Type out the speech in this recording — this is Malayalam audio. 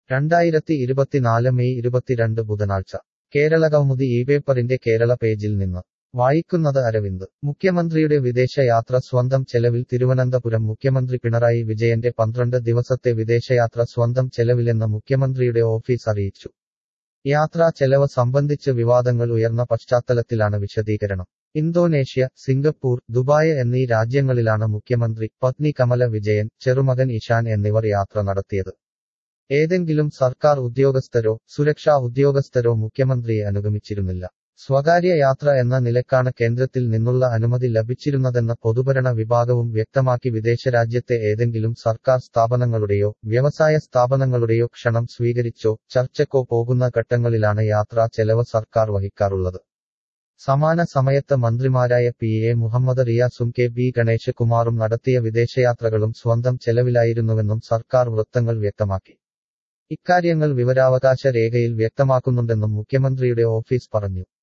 2024 മെയ് 22 ബുധനാഴ്ച കേരള കൗമുദി പേപ്പറിന്റെ കേരള പേജിൽ നിന്ന് വായിക്കുന്നത് അരവിന്ദ് മുഖ്യമന്ത്രിയുടെ വിദേശയാത്ര സ്വന്തം ചെലവിൽ തിരുവനന്തപുരം മുഖ്യമന്ത്രി പിണറായി വിജയന്റെ 12 ദിവസത്തെ വിദേശയാത്ര സ്വന്തം ചെലവിലെന്ന് മുഖ്യമന്ത്രിയുടെ ഓഫീസ് അറിയിച്ചു. യാത്രാ ചെലവ് സംബന്ധിച്ച് വിവാദങ്ങൾ ഉയർന്ന പശ്ചാത്തലത്തിലാണ് വിശദീകരണം. ഇന്തോനേഷ്യ, സിംഗപ്പൂർ, ദുബായ് എന്നീ രാജ്യങ്ങളിലാണ് മുഖ്യമന്ത്രി, പത്നി കമല വിജയൻ, ചെറുമകൻ ഇഷാൻ എന്നിവർ യാത്ര നടത്തിയത്. ഏതെങ്കിലും സർക്കാർ ഉദ്യോഗസ്ഥരോ സുരക്ഷാ ഉദ്യോഗസ്ഥരോ മുഖ്യമന്ത്രിയെ അനുഗമിച്ചിരുന്നില്ല. സ്വകാര്യ യാത്ര എന്ന നിലക്കാണ് കേന്ദ്രത്തിൽ നിന്നുള്ള അനുമതി ലഭിച്ചിരുന്നതെന്ന് പൊതുഭരണ വിഭാഗവും വ്യക്തമാക്കി. വിദേശരാജ്യത്തെ ഏതെങ്കിലും സർക്കാർ സ്ഥാപനങ്ങളുടെയോ വ്യവസായ സ്ഥാപനങ്ങളുടെയോ ക്ഷണം സ്വീകരിച്ചോ ചർച്ചക്കോ പോകുന്ന ഘട്ടങ്ങളിലാണ് യാത്രാ ചെലവ് സർക്കാർ വഹിക്കാറുള്ളത്. സമാന സമയത്ത് മന്ത്രിമാരായ PA മുഹമ്മദ് റിയാസും KB ഗണേശ് കുമാറും നടത്തിയ വിദേശയാത്രകളും സ്വന്തം ചെലവിലായിരുന്നുവെന്നും സർക്കാർ വൃത്തങ്ങൾ വ്യക്തമാക്കി. ഇക്കാര്യങ്ങൾ വിവരാവകാശ രേഖയിൽ വ്യക്തമാക്കുന്നുണ്ടെന്നും മുഖ്യമന്ത്രിയുടെ ഓഫീസ് പറഞ്ഞു.